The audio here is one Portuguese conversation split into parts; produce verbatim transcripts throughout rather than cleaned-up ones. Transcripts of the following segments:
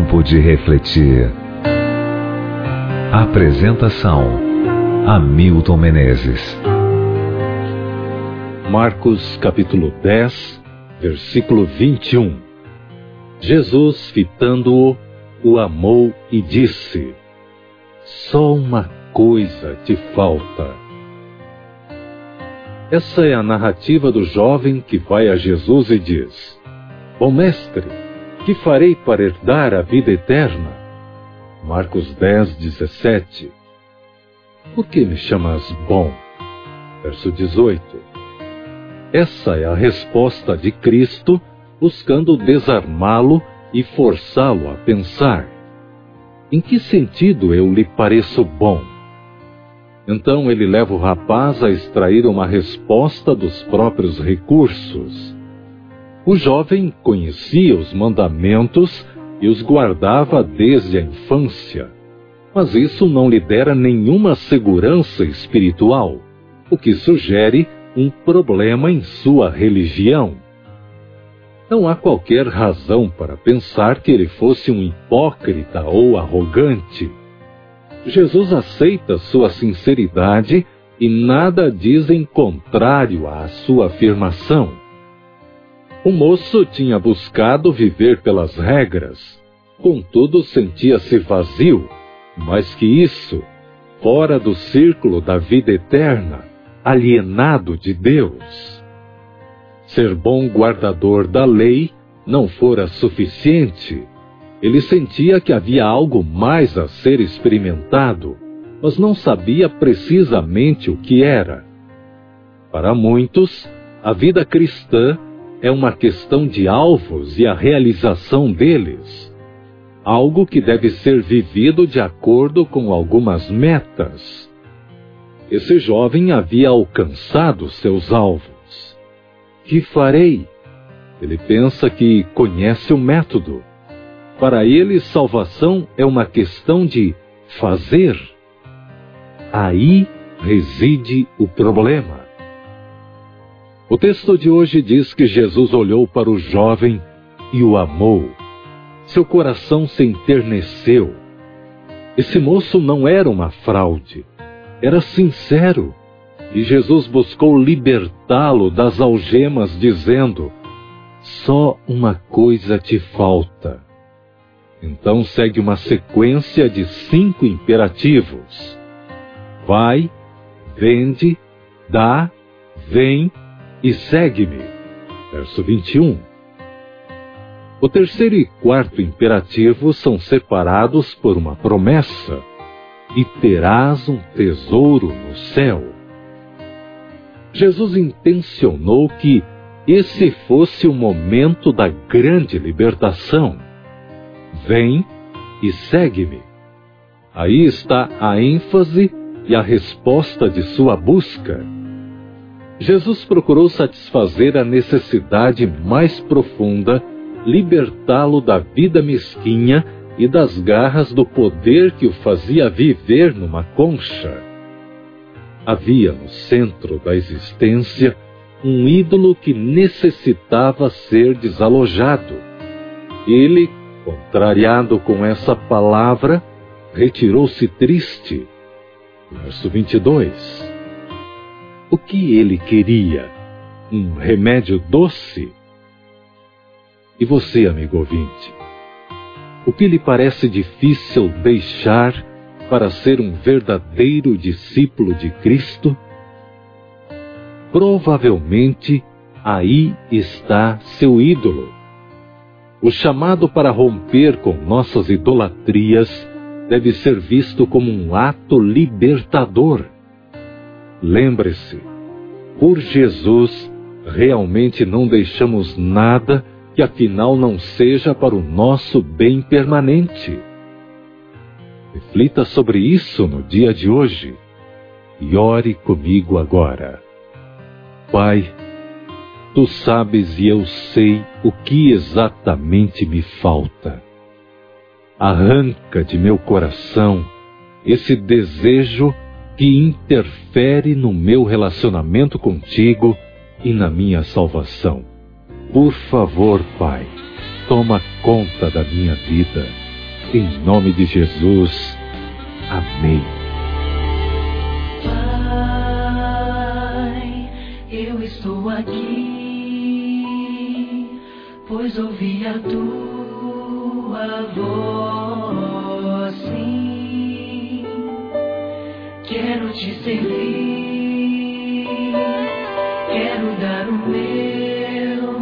Tempo de refletir. Apresentação: Hamilton Menezes. Marcos capítulo dez, versículo vinte e um. Jesus, fitando-o, o amou e disse: só uma coisa te falta. Essa é a narrativa do jovem que vai a Jesus e diz: bom mestre, que farei para herdar a vida eterna? Marcos dez, dezessete. Por que me chamas bom? Verso dezoito. Essa é a resposta de Cristo, buscando desarmá-lo e forçá-lo a pensar: em que sentido eu lhe pareço bom? Então ele leva o rapaz a extrair uma resposta dos próprios recursos. O jovem conhecia os mandamentos e os guardava desde a infância, mas isso não lhe dera nenhuma segurança espiritual, o que sugere um problema em sua religião. Não há qualquer razão para pensar que ele fosse um hipócrita ou arrogante. Jesus aceita sua sinceridade e nada diz em contrário à sua afirmação. O moço tinha buscado viver pelas regras, contudo sentia-se vazio, mais que isso, fora do círculo da vida eterna, alienado de Deus. Ser bom guardador da lei não fora suficiente. Ele sentia que havia algo mais a ser experimentado, mas não sabia precisamente o que era. Para muitos, a vida cristã é uma questão de alvos e a realização deles, algo que deve ser vivido de acordo com algumas metas. Esse jovem havia alcançado seus alvos. Que farei? Ele pensa que conhece o método. Para ele, salvação é uma questão de fazer. Aí reside o problema. O texto de hoje diz que Jesus olhou para o jovem e o amou. Seu coração se enterneceu. Esse moço não era uma fraude, era sincero. E Jesus buscou libertá-lo das algemas, dizendo: só uma coisa te falta. Então segue uma sequência de cinco imperativos: vai, vende, dá, vem e segue-me. Verso vinte e um. O terceiro e quarto imperativo são separados por uma promessa: e terás um tesouro no céu. Jesus intencionou que esse fosse o momento da grande libertação. Vem e segue-me. Aí está a ênfase e a resposta de sua busca. Jesus procurou satisfazer a necessidade mais profunda, libertá-lo da vida mesquinha e das garras do poder que o fazia viver numa concha. Havia no centro da existência um ídolo que necessitava ser desalojado. Ele, contrariado com essa palavra, retirou-se triste. Verso vinte e dois. O que ele queria? Um remédio doce? E você, amigo ouvinte? O que lhe parece difícil deixar para ser um verdadeiro discípulo de Cristo? Provavelmente aí está seu ídolo. O chamado para romper com nossas idolatrias deve ser visto como um ato libertador. Lembre-se, por Jesus, realmente não deixamos nada que afinal não seja para o nosso bem permanente. Reflita sobre isso no dia de hoje e ore comigo agora. Pai, Tu sabes e eu sei o que exatamente me falta. Arranca de meu coração esse desejo que interfere no meu relacionamento contigo e na minha salvação. Por favor, Pai, toma conta da minha vida. Em nome de Jesus. Amém. Pai, eu estou aqui, pois ouvi a tua voz, sim. Quero te servir, quero dar o meu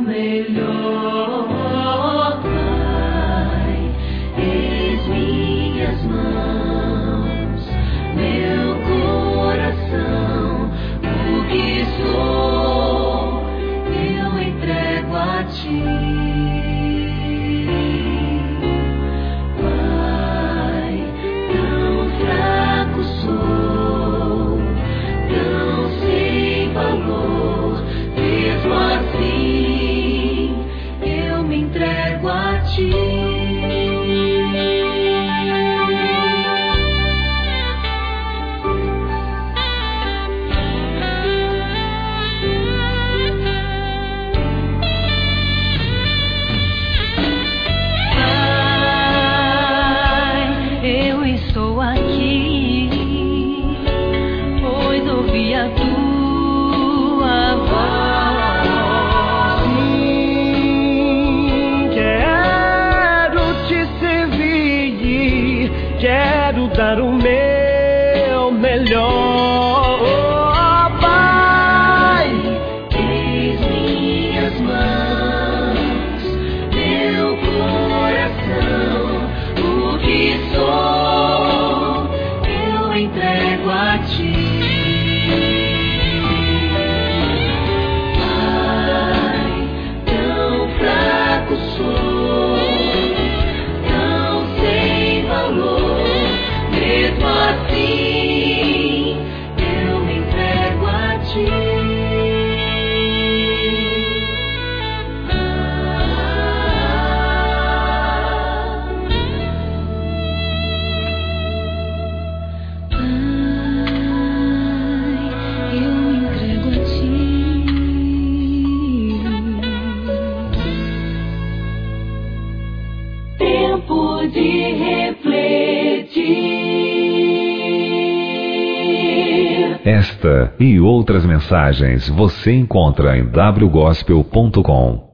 melhor, Pai. Eis minhas mãos, meu coração, o que sou, eu entrego a ti. Pai, tão fraco sou, tão sem valor, mesmo assim eu me entrego a ti. A tua voz, sim, quero te servir, quero dar o meu melhor, oh, Pai. Eis minhas mãos, meu coração, o que sou, eu entrego a ti. De refletir. Esta e outras mensagens você encontra em w gospel ponto com.